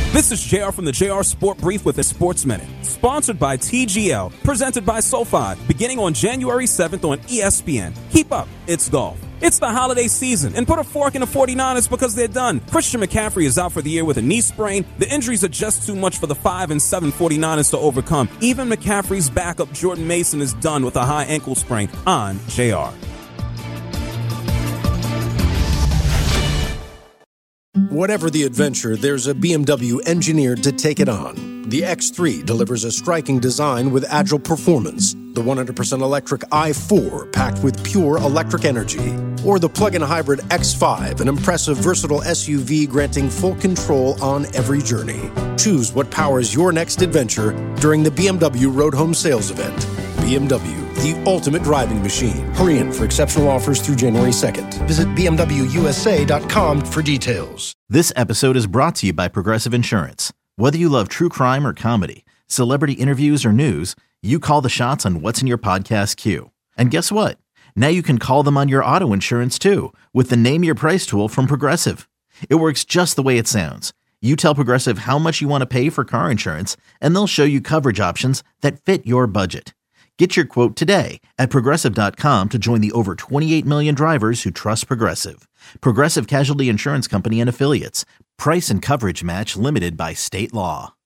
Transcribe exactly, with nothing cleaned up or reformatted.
This is J R from the J R Sport Brief with a Sports Minute. Sponsored by T G L, presented by SoFi, beginning on January seventh on E S P N. Keep up, it's golf. It's the holiday season, and put a fork in the forty-niners because they're done. Christian McCaffrey is out for the year with a knee sprain. The injuries are just too much for the five and seven forty-niners to overcome. Even McCaffrey's backup, Jordan Mason, is done with a high ankle sprain. On J R. Whatever the adventure, there's a B M W engineered to take it on. The X three delivers a striking design with agile performance. The one hundred percent electric i four, packed with pure electric energy. Or the plug-in hybrid X five, an impressive, versatile S U V granting full control on every journey. Choose what powers your next adventure during the B M W Road Home Sales Event. B M W, the ultimate driving machine. Hurry in for exceptional offers through January second. Visit b m w u s a dot com for details. This episode is brought to you by Progressive Insurance. Whether you love true crime or comedy, celebrity interviews or news, you call the shots on what's in your podcast queue. And guess what? Now you can call them on your auto insurance too with the Name Your Price tool from Progressive. It works just the way it sounds. You tell Progressive how much you want to pay for car insurance, and they'll show you coverage options that fit your budget. Get your quote today at Progressive dot com to join the over twenty-eight million drivers who trust Progressive. Progressive Casualty Insurance Company and Affiliates. Price and coverage match limited by state law.